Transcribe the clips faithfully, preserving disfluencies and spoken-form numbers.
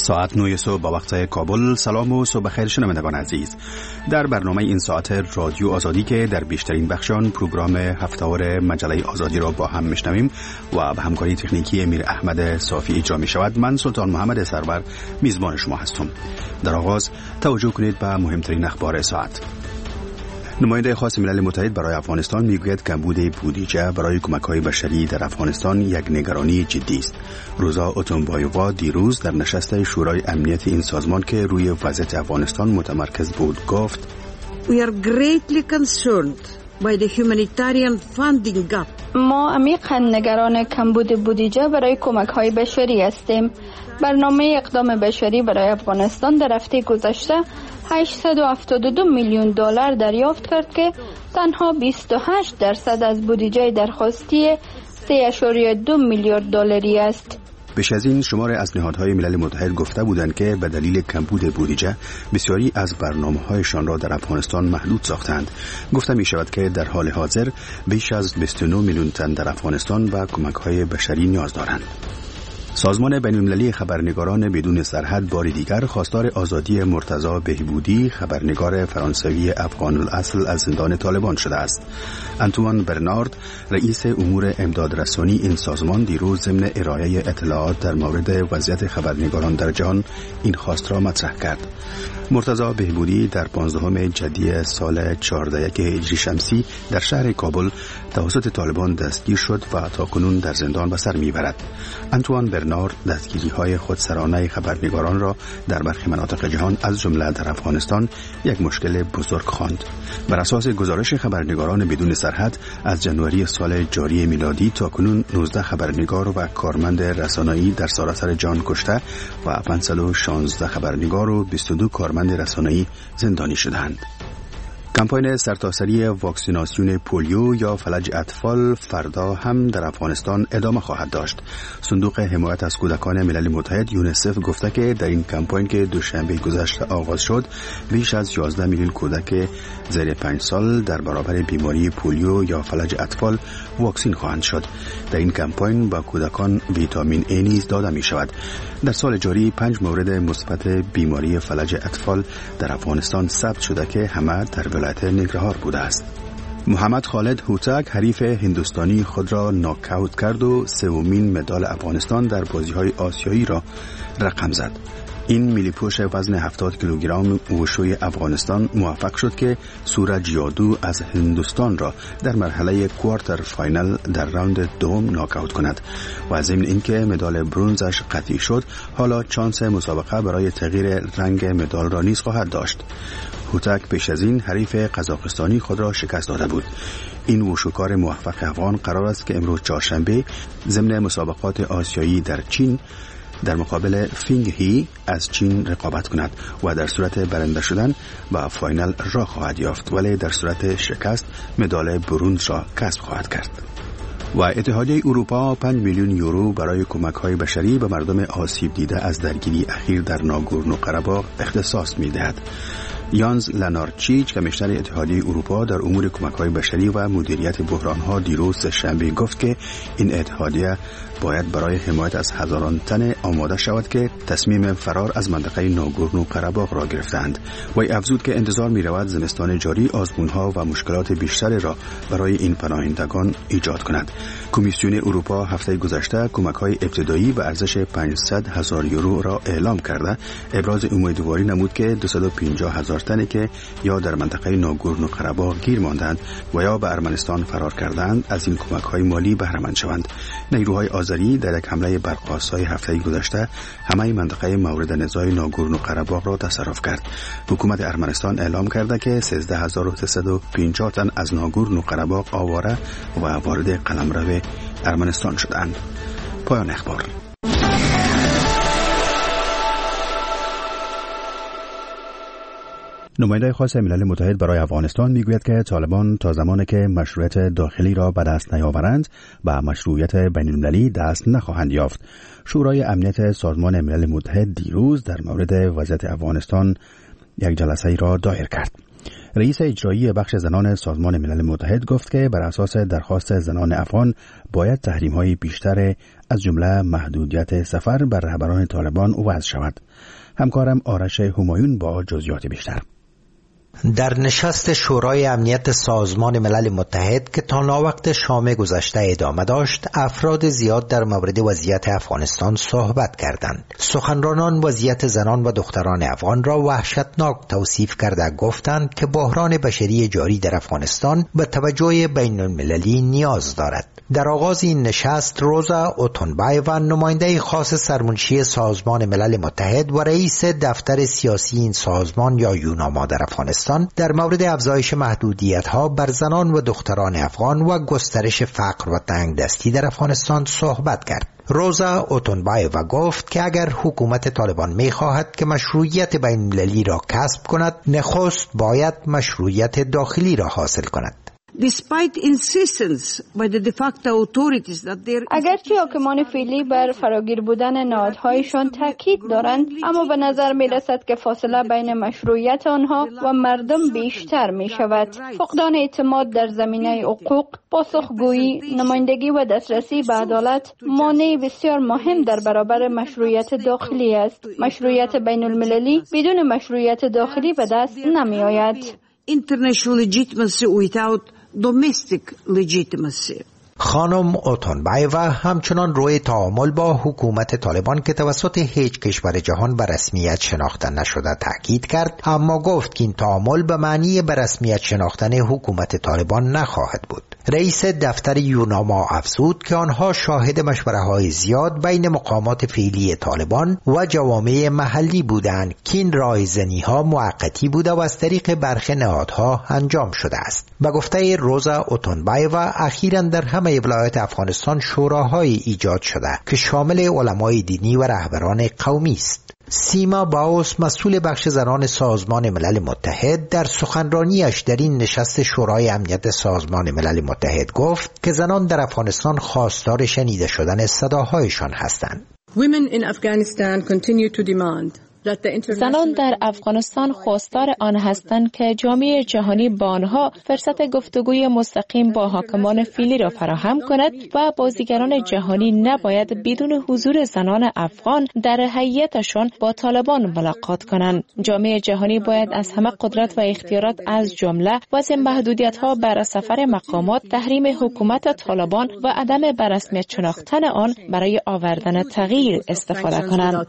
ساعت نه صبح با وقت کابل. سلام و صبح بخیر شنوندگان عزیز. در برنامه این ساعت رادیو آزادی که در بیشترین بخشان پروگرام هفته‌وار مجله آزادی را با هم میشنویم و به همکاری تکنیکی امیر احمد صافی اجرا می شود، من سلطان محمد سرور میزبان شما هستم. در آغاز توجه کنید به مهمترین اخبار ساعت. نماینده خاص ملل متحد برای افغانستان میگوید کمبود بودجه برای کمک‌های بشری در افغانستان یک نگرانی جدی است. روزا اوتونبایووا دیروز در نشست شورای امنیت این سازمان که روی وضعیت افغانستان متمرکز بود گفت: We are greatly concerned by the humanitarian funding gap. ما عمیقاً نگران کمبود بودجه برای کمک‌های بشری هستیم. برنامه اقدام بشری برای افغانستان در هفته گذشته هشتصد و هفتاد و دو میلیون دلار دریافت کرد که تنها بیست و هشت درصد از بودجه درخواستی سه اشاریه دو میلیارد دلاری است. بیش از این شمار از نهادهای ملل متحد گفته بودند که به دلیل کمبود بودجه بسیاری از برنامه‌هایشان را در افغانستان محدود ساختند. گفته می شود که در حال حاضر بیش از بیست و نه میلیون تن در افغانستان به کمک‌های بشری نیاز دارند. سازمان بین‌المللی خبرنگاران بدون سرحد بار دیگر خواستار آزادی مرتضی بهبودی، خبرنگار فرانسوی افغان الاصل از زندان طالبان شده است. انتوان برنارد، رئیس امور امدادرسانی این سازمان، دیروز ضمن ارائه اطلاعات در مورد وضعیت خبرنگاران در جهان این خواست را مطرح کرد. مرتضی بهبودی در پانزدهم جدی سال چهارده هجری شمسی در شهر کابل توسط طالبان دستگیر شد و تاکنون در زندان به سر میبرد. انتوان برنارد دستگیری‌های خودسرانه خبرنگاران را در برخی مناطق جهان از جمله در افغانستان یک مشکل بزرگ خواند. بر اساس گزارش خبرنگاران بدون سرحد از جنوری سال جاری میلادی تاکنون نوزده خبرنگار و کارمند رسانه‌ای در سراسر جهان کشته و پانصد و شانزده خبرنگار و بیست و دو کارمند رسانه‌ای زندانی شدند. کمپاین سرتاسری واکسیناسیون پولیو یا فلج اطفال فردا هم در افغانستان ادامه خواهد داشت. صندوق حمایت از کودکان ملل متحد یونیسف گفته که در این کمپاین که دوشنبه گذشته آغاز شد، بیش از یازده میلیون کودک زیر پنج سال در برابر بیماری پولیو یا فلج اطفال واکسین خواهند شد. در این کمپاین با کودکان ویتامین ای نیز داده می شود. در سال جاری پنج مورد مثبت بیماری فلج اطفال در افغانستان ثبت شده که همه در ولایت ننگرهار بوده است. محمد خالد هوتک حریف هندوستانی خود را ناکاوت کرد و سومین مدال افغانستان در بازی‌های آسیایی را رقم زد. این میلیپوش وزن هفتاد کیلوگرم وشوی افغانستان موفق شد که سورج یادو از هندوستان را در مرحله کوارتر فاینال در راوند دوم ناکاوت کند و ضمن اینکه مدال برنزش قطعی شد، حالا چانس مسابقه برای تغییر رنگ مدال را نیز خواهد داشت. هوتک پیش از این حریف قزاقستانی خود را شکست داده بود. این وشوکار موفق افغان قرار است که امروز چهارشنبه ضمن مسابقات آسیایی در چین در مقابل فینگ هی از چین رقابت کند و در صورت برنده شدن به فاینال راه خواهد یافت، ولی در صورت شکست مدال برنز را کسب خواهد کرد. و اتحادیه اروپا پنج میلیون یورو برای کمک‌های بشری به مردم آسیب دیده از درگیری اخیر در ناگورنو قره‌باغ اختصاص می‌دهد. یانز لنارچیچ، کمیشنر اتحادیه اروپا در امور کمک‌های بشری و مدیریت بحران‌ها، دیروز شنبه گفت که این اتحادیه باید برای حمایت از هزاران تن آماده شود که تصمیم فرار از منطقه ناگورنو قره‌باغ را گرفتند. وی افزود که انتظار می‌رود زمستان جاری آزمون‌ها و مشکلات بیشتری را برای این پناهندگان ایجاد کند. کمیسیون اروپا هفته گذشته کمک‌های ابتدایی به ارزش پانصد هزار یورو را اعلام کرده ابراز امیدواری نمود که دویست و پنجاه هزار تنی که یا در منطقه ناگورنو قره‌باغ گیر ماندند و یا به ارمنستان فرار کردند از این کمک‌های مالی بهره مند شوند. نیروهای آذری در یک حمله برق‌آسای هفته گذشته همه منطقه مورد نزاع ناگورنو قره‌باغ را تصرف کرد. حکومت ارمنستان اعلام کرده که سیزده هزار و سیصد و پنجاه تن از ناگورنو قره‌باغ آواره و وارد قلمرو ارمنستان شدند. پایان اخبار. نماینده خاص ملل متحد برای افغانستان میگوید که طالبان تا زمانی که مشروعیت داخلی را به دست نیاورند به مشروعیت بین‌المللی دست نخواهند یافت. شورای امنیت سازمان ملل متحد دیروز در مورد وضعیت افغانستان یک جلسه را دایر کرد. رئیس اجرایی بخش زنان سازمان ملل متحد گفت که بر اساس درخواست زنان افغان باید تحریم‌های بیشتر از جمله محدودیت سفر بر رهبران طالبان وضع شود. همکارم آرش همایون با جزئیات بیشتر. در نشست شورای امنیت سازمان ملل متحد که تا ناوقت شام گذشته ادامه داشت، افراد زیاد در مورد وضعیت افغانستان صحبت کردند. سخنرانان وضعیت زنان و دختران افغان را وحشتناک توصیف کرده گفتند که بحران بشری جاری در افغانستان به توجه بین المللی نیاز دارد. در آغاز این نشست، روزا اوتونبایوا، نماینده خاص سرمنشی سازمان ملل متحد و رئیس دفتر سیاسی این سازمان یا یوناما در افغانستان، در مورد افزایش محدودیت‌ها بر زنان و دختران افغان و گسترش فقر و تنگدستی در افغانستان صحبت کرد. روزا اوتونبایوا گفت که اگر حکومت طالبان می‌خواهد که مشروعیت بین‌المللی را کسب کند، نخست باید مشروعیت داخلی را حاصل کند. Despite insistence by the de facto authorities that there اگرچه حاکمان فعلی بر فراگیر بودن نهادهایشان تاکید دارند، اما به نظر می رسد که فاصله بین مشروعیت آنها و مردم بیشتر می شود. فقدان اعتماد در زمینه حقوق، پاسخگویی، نمایندگی و دسترسی به عدالت مانع بسیار مهم در برابر مشروعیت داخلی است. مشروعیت بین المللی بدون مشروعیت داخلی به دست نمی آید. International legitimacy without domestic legitimacy. خانم اوتونبایوا همچنان روی تعامل با حکومت طالبان که توسط هیچ کشور جهان به رسمیت شناخته نشده تاکید کرد، اما گفت که این تعامل به معنی به رسمیت شناختن حکومت طالبان نخواهد بود. رئیس دفتر یوناما افزود که آنها شاهد مشوره‌های زیاد بین مقامات فعلی طالبان و جوامع محلی بودند که این رایزنی‌ها موقتی بوده و از طریق برخی نهادها انجام شده است. به گفته روزا اوتونبایوا، اخیراً در همه ولایات افغانستان شوراهای ایجاد شده که شامل علمای دینی و رهبران قومی است. سیما باوس، مسئول بخش زنان سازمان ملل متحد، در سخنرانیش در این نشست شورای امنیت سازمان ملل متحد گفت که زنان در افغانستان خواستار شنیده شدن صداهایشان هستند. Women in Afghanistan continue to demand زنان در افغانستان خواستار آن هستند که جامعه جهانی با آنها فرصت گفتگوی مستقیم با حاکمان فعلی را فراهم کند و بازیگران جهانی نباید بدون حضور زنان افغان در هیئتشان با طالبان ملاقات کنند. جامعه جهانی باید از همه قدرت و اختیارات از جمله وضع محدودیت‌ها بر سفر مقامات، تحریم حکومت طالبان و عدم بررسمیت شناختن آن برای آوردن تغییر استفاده کنند.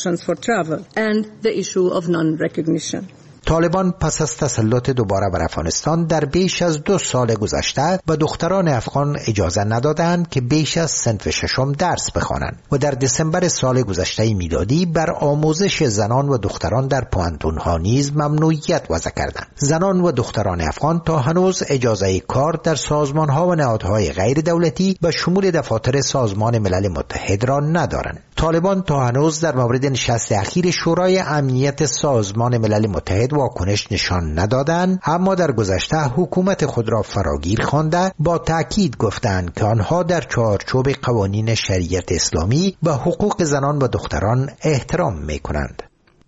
and the issue of non-recognition. طالبان پس از تسلط دوباره بر افغانستان در بیش از دو سال گذشته به دختران افغان اجازه ندادند که بیش از صنف ششم درس بخوانند و در دسامبر سال گذشته میلادی بر آموزش زنان و دختران در پوانتون‌ها نیز ممنوعیت وضع کردند. زنان و دختران افغان تا هنوز اجازه کار در سازمان‌ها و نهادهای غیر دولتی به شمول دفاتر سازمان ملل متحد را ندارند. طالبان تا هنوز در مورد نشست اخیر شورای امنیت سازمان ملل متحد واکنش نشان ندادند، اما در گذشته حکومت خود را فراگیر خوانده با تأکید گفتند که آنها در چارچوب قوانین شریعت اسلامی به حقوق زنان و دختران احترام می‌کنند.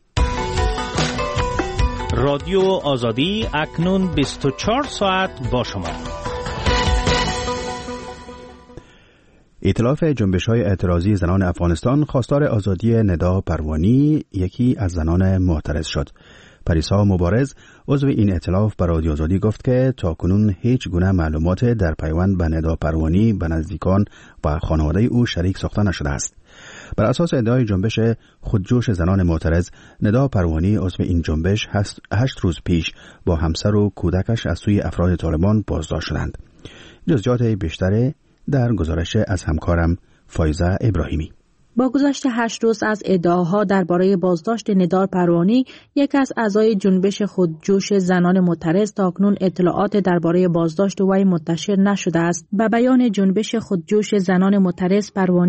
رادیو آزادی اکنون بیست و چهار ساعت با شما. ائتلاف جنبش‌های اعتراضی زنان افغانستان خواستار آزادی ندا پروانی، یکی از زنان معترض شد. پریسا مبارز، عضو این ائتلاف، به رادیو آزادی گفت که تاکنون هیچ گونه معلومات در پیوند به ندا پروانی به نزدیکان و خانواده او شریک ساخته نشده است. بر اساس ادعای جنبش خودجوش زنان معترض، ندا پروانی، عضو این جنبش، هشت روز پیش با همسر و کودکش از سوی افراد طالبان بازداشت شدند. جزئیات بیشتر در گزارش از همکارم فایزه ابراهیمی. با گذشت هشت روز از ادعاها درباره بازداشت ندار پروانی، یک از اعضای جنبش خودجوش زنان معترض، تاکنون اطلاعات درباره بازداشت وی منتشر نشده است. به بیان جنبش خودجوش زنان معترض، پروانی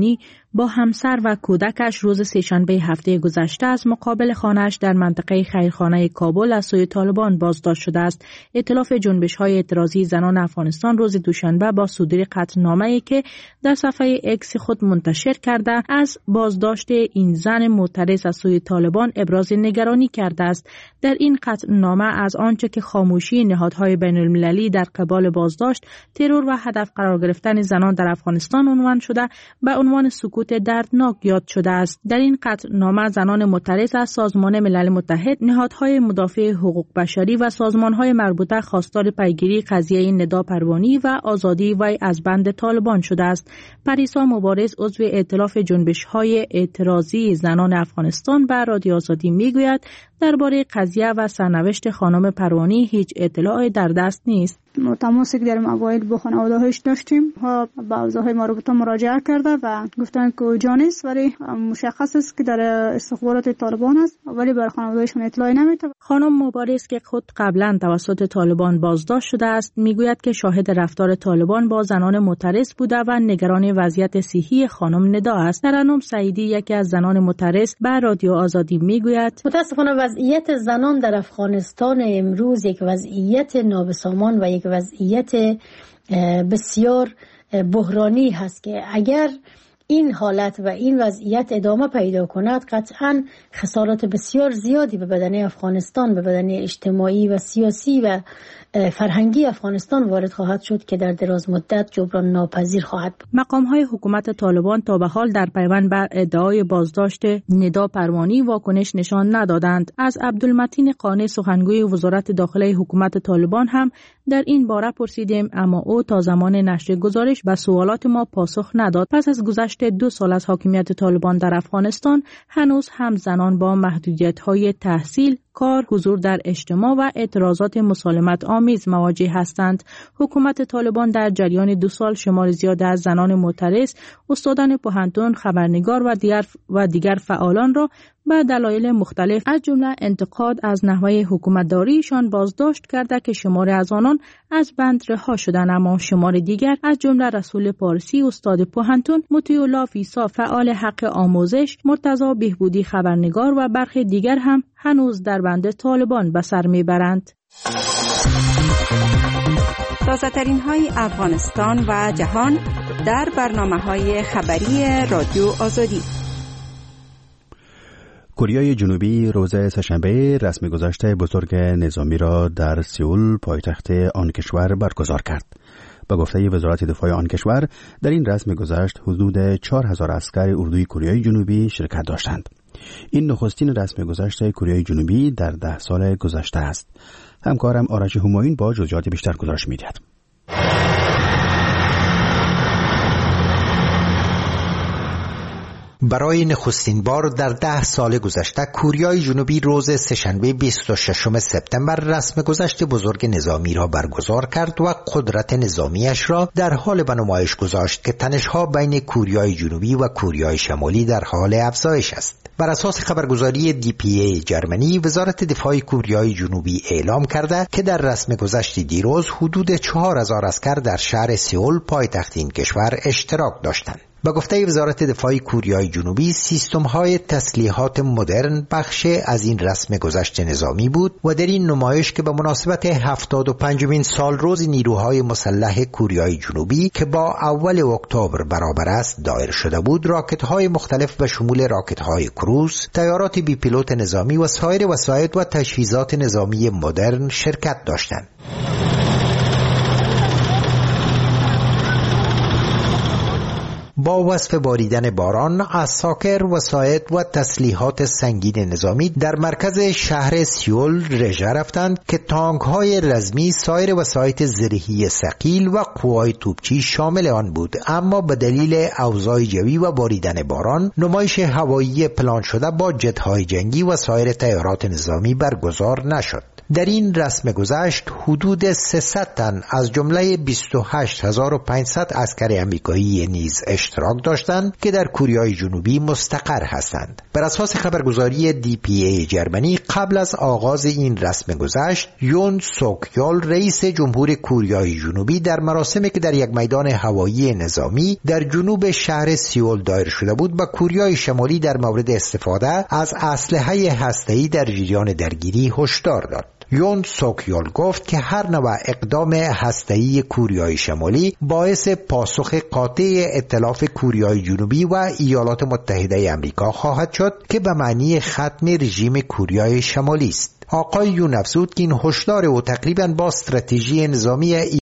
با همسر و کودکش روز سه‌شنبه هفته گذشته از مقابل خانه‌اش در منطقه خیرخانه کابل از سوی طالبان بازداشت شده است. ائتلاف جنبش‌های اعتراضی زنان افغانستان روز دوشنبه با صدور قطعنامه‌ای که در صفحه اکس خود منتشر کرده از بازداشت این زن معترض از سوی طالبان ابراز نگرانی کرده است. در این قطعنامه از آنچه که خاموشی نهادهای بین‌المللی در قبال بازداشت، ترور و هدف قرار گرفتن زنان در افغانستان عنوان شده به عنوان سکوت دردناک یاد شده است. در این قطعنامه زنان معترض از سازمان ملل متحد، نهادهای مدافع حقوق بشری و سازمانهای مربوطه خواستار پیگیری قضیه ندا پروانی و آزادی وی از بند طالبان شده است. پریسا مبارز عضو ائتلاف جنبش‌های اعتراضی زنان افغانستان به رادیو آزادی میگوید درباره قضیه و سرنوشت خانم پروانی هیچ اطلاعی در دست نیست. تماسی که در اوایل با خانواده‌هاش داشتیم، ها به اوضاع مربوطه مراجعه کرده و گفتن که اوجا نیست، ولی مشخص است که در استخبارات طالبان است، ولی بر خانواده‌هاشون اطلاعی نمیده. خانم مبارز که خود قبلا توسط طالبان بازداشت شده است میگوید که شاهد رفتار طالبان با زنان معترض بوده و نگران وضعیت صحی خانم ندا است. ترنم سعیدی یکی از زنان معترض به رادیو آزادی میگوید متاسفانه وضعیت زنان در افغانستان امروز یک وضعیت نابسامان و یک وضعیت بسیار بحرانی هست که اگر این حالت و این وضعیت ادامه پیدا کند قطعاً خسارات بسیار زیادی به بدنه افغانستان، به بدنه اجتماعی و سیاسی و فرهنگی افغانستان وارد خواهد شد که در دراز مدت جبران ناپذیر خواهد بود. مقام‌های حکومت طالبان تا به حال در پیوند بر ادعای بازداشت ندا پروانی واکنش نشان ندادند. از عبدالمتین قانع سخنگوی وزارت داخله حکومت طالبان هم در این باره پرسیدیم، اما او تا زمان نشر گزارش به سوالات ما پاسخ نداد. پس از گذشت دو سال از حاکمیت طالبان در افغانستان هنوز هم زنان با محدودیت‌های تحصیل، کار، حضور در اجتماع و اعتراضات مسالمت آمیز مواجه هستند. حکومت طالبان در جریان دو سال شمار زیاد از زنان معترض، استادان پوهنتون، خبرنگار و دیگر و دیگر فعالان را به دلایل مختلف از جمله انتقاد از نحوه حکومتداریشان بازداشت کرده که شماری از آنان از بند رها شدند، اما شمار دیگر از جمله رسول پارسی استاد پوهنتون، مطیع فیسا فعال حق آموزش، مرتضی بهبودی خبرنگار و برخی دیگر هم هنوز در بند طالبان به سر میبرند. تازه‌ترین های افغانستان و جهان در برنامه‌های خبری رادیو آزادی. کره جنوبی روز سه‌شنبه رسم گذشت بزرگ نظامی را در سئول پایتخت آن کشور برگزار کرد. به گفته وزارت دفاع آن کشور در این رسم گذشت حدود چهار هزار عسکر اردوی کره جنوبی شرکت داشتند. این نخستین رسم گذشت کره جنوبی در ده سال گذشته است. همکارم آرش همایون با جزئیات بیشتر گزارش می‌دهد. برای نخستین بار در ده سال گذشته کره جنوبی روز سه‌شنبه بیست و ششم سپتامبر رسم گذشت بزرگ نظامی را برگزار کرد و قدرت نظامیش را در حال به نمایش گذاشت که تنش‌ها بین کره جنوبی و کره شمالی در حال افزایش است. بر اساس خبرگزاری دی پی ای جرمنی، وزارت دفاع کره جنوبی اعلام کرده که در رسم گذشت دیروز حدود چهار هزار عسکر در شهر سئول پایتخت این کشور اشتراک داشتند. با گفته وزارت دفاع کره جنوبی، سیستم‌های تسلیحات مدرن بخش از این رسم گذشت نظامی بود و در این نمایش که به مناسبت هفتاد و پنجمین سال روز نیروهای مسلح کره جنوبی که با اول اکتبر برابر است دایر شده بود، راکت‌های مختلف به شمول راکت‌های کروز، طیارات بی پیلوت نظامی و سایر وسایل و تجهیزات نظامی مدرن شرکت داشتند. با وصف باریدن باران، عساکر، وسایل و تسلیحات سنگین نظامی در مرکز شهر سئول رژه رفتند که تانک‌های رزمی، سایر وسایل زرهی ثقیل و قوای توپچی شامل آن بود، اما به دلیل اوضاع جوی و باریدن باران نمایش هوایی پلان شده با جت‌های جنگی و سایر طیارات نظامی برگزار نشد. در این رسم گذشت حدود سیصد تن از جمله بیست و هشت هزار و پانصد عسکر امریکایی نیز اشتراک داشتند که در کوریای جنوبی مستقر هستند. بر اساس خبرگزاری دی پی ای جرمنی، قبل از آغاز این رسم گذشت، یون سوک یول رئیس جمهور کوریای جنوبی در مراسمی که در یک میدان هوایی نظامی در جنوب شهر سئول دایر شده بود، با کوریای شمالی در مورد استفاده از اسلحه هسته‌ای در جریان درگیری هشدار داد. یون سوک یول گفت که هر نوع اقدام هسته‌ای کوریای شمالی باعث پاسخ قاطع ائتلاف کوریای جنوبی و ایالات متحده آمریکا خواهد شد که به معنی ختم رژیم کوریای شمالی است. آقای یون افزود که این هشدار او تقریباً با استراتژی نظامی